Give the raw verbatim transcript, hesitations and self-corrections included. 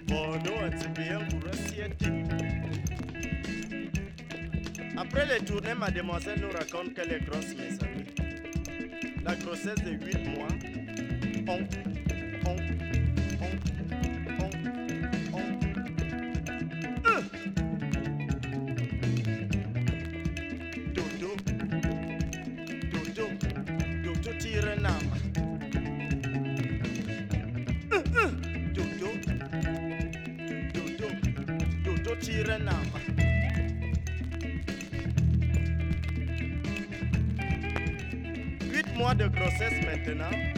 Après les tournées, ma demoiselle nous raconte qu'elle est grosse, mes amis. La grossesse de huit mois. On, on, on, on, on. Euh. Dodo, dodo, dodo tire nama. Euh, euh. Dodo, dodo, dodo tire nama. Huit mois de grossesse maintenant.